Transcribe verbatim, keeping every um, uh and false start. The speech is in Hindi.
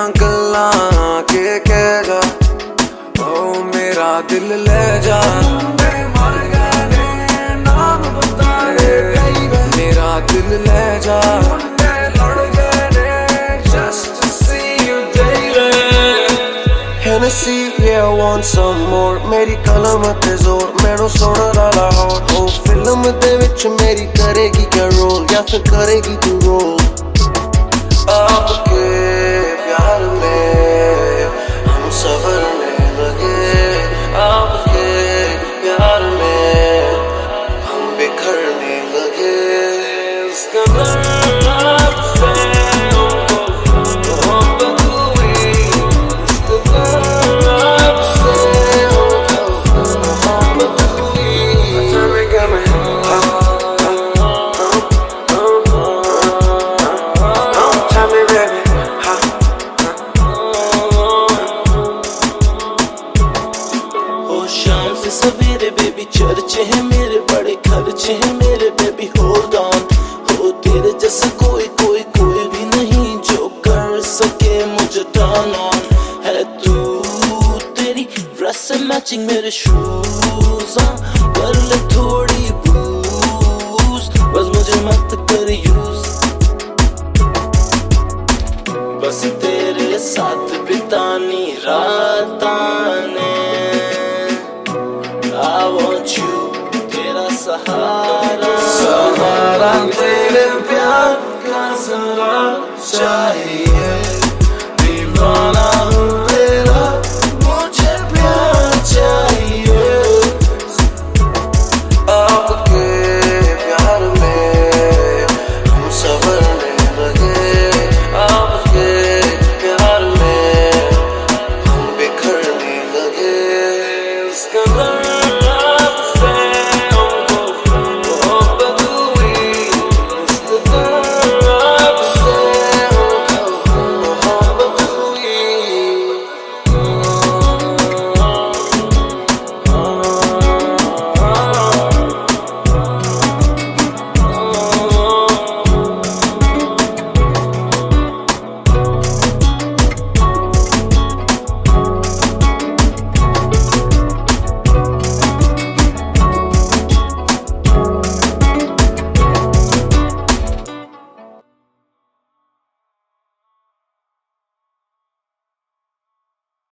गल्ला के कह जा, ओ मेरा दिल ले जा। मर गए नाम बता रे, मेरा दिल ले जा। लड़ गए just to see you daily। Hennessy, yeah, I want some more। मेरी कलम ते जोर, मैनू सुन रहा हो। ओ फिल्म दे विच मेरी करेगी क्या रोल, या फिर करेगी तू रोल? आपके प्यार में हम सवरने लगे, आपके प्यार में हम बिखरने लगे। इसका नाम से हमको मोहब्बत हुई, इसका नाम से हमको मोहब्बत हुई। अचानक मैं शाम से सवेरे बेबी चर्चे हैं मेरे, बड़े खर्चे हैं मेरे बेबी। होल्ड ऑन, हो तेरे जैसा कोई कोई कोई भी नहीं जो कर सके मुझे टर्न ऑन। है तू, तेरी ड्रेस से मैचिंग मेरे शूज, कर ले थोड़ी बूज, बस मुझे मत कर यूज। बस तेरे साथ बितानी राताने, I want you, तेरा सहारा, सहारा तेरे प्यार का जरा चाहिए।